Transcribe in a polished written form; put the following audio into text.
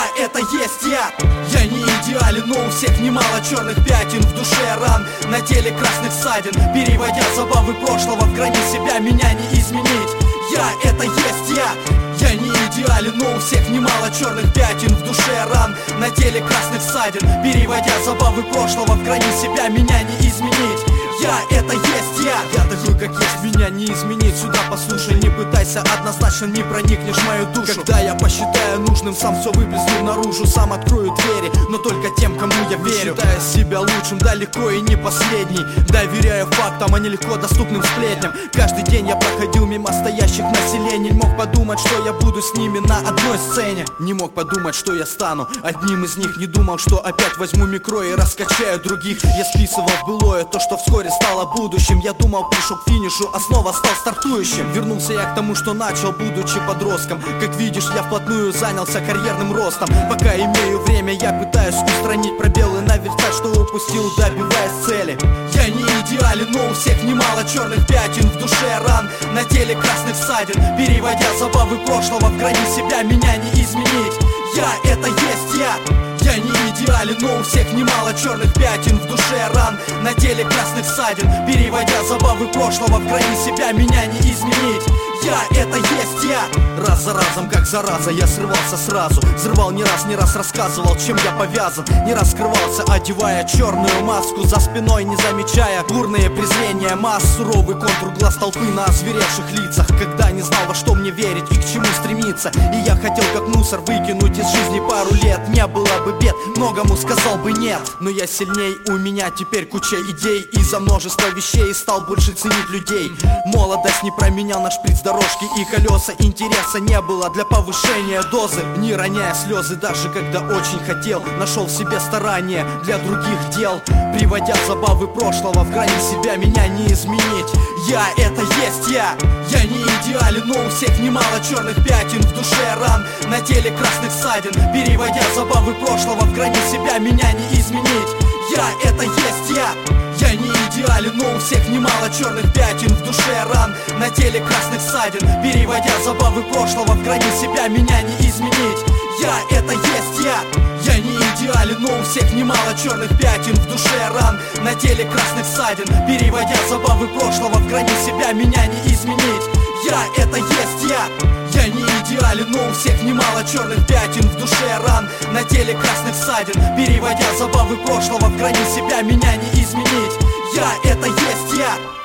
это есть я. Я не идеален, но у всех немало черных пятен, в душе ран, на теле красных ссадин. Переводя забавы прошлого в грани себя, меня не изменить. Я это есть я. Я не идеален, но у всех немало черных пятен, в душе ран, на теле красных ссадин. Переводя забавы прошлого в грани себя, меня не изменить. Я это есть я. Я такой как есть, меня не изменить. Сюда послушай, не пытайся, однозначно не проникнешь в мою душу. Когда я посчитаю нужным, сам все выплесну наружу. Сам открою двери, но только тем, кому я верю. Считая себя лучшим, далеко и не последний. Доверяю фактам, а не легко доступным сплетням. Каждый день я проходил мимо стоящих населений. Не мог подумать, что я буду с ними на одной сцене. Не мог подумать, что я стану одним из них. Не думал, что опять возьму микро и раскачаю других. Я списывал в былое то, что вскоре стало будущим. Я думал, пришел к финишу, а снова стал стартующим. Вернулся я к тому, что начал, будучи подростком. Как видишь, я вплотную занялся карьерным ростом. Пока имею время, я пытаюсь устранить пробелы, наверстать, что упустил, добиваясь цели. Я не идеален, но у всех немало черных пятен, в душе ран, на теле красных ссадин. Переводя забавы прошлого в грани себя, меня не изменить. Я это есть я. Я не идеален, но у всех немало черных пятен, в душе ран, на теле красных ссадин. Переводя забавы прошлого в грани себя, меня не изменить. Я это есть я. Раз за разом, как зараза, я срывался сразу. Взрывал не раз рассказывал, чем я повязан. Не раскрывался, одевая черную маску, за спиной не замечая бурные презрения масс. Суровый контур глаз толпы на озверевших лицах. Когда не знал, во что мне верить и к чему стремиться. И я хотел как мусор выкинуть из жизни пару лет. Не было бы бед, многому сказал бы нет. Но я сильней, у меня теперь куча идей. Из-за множества вещей стал больше ценить людей. Молодость не променял на шприц дорожки и колеса. Интереса не было для повышения дозы. Не роняя слезы, даже когда очень хотел. Нашел в себе старания для других дел. Приводя забавы прошлого в грани себя, меня не изменить. Я это есть я. Я не идеален, но у всех немало черных пятен, в душе ран, на теле красных ссадин. Переводя забавы прошлого в грани себя, меня не изменить. Я это есть я. Я не идеален, но у всех немало черных пятен, в душе ран, на теле красных ссадин. Переводя забавы прошлого в грани себя, меня не изменить. Я это есть я. Я не идеален, но у всех немало черных пятен, в душе ран, на теле красных ссадин. Переводя забавы прошлого в грани себя, меня не изменить. Я это есть я. Я не идеален, но у всех немало черных пятен, в душе ран, на теле красных ссадин. Переводя забавы прошлого в грани себя, меня не изменить. Я это есть я.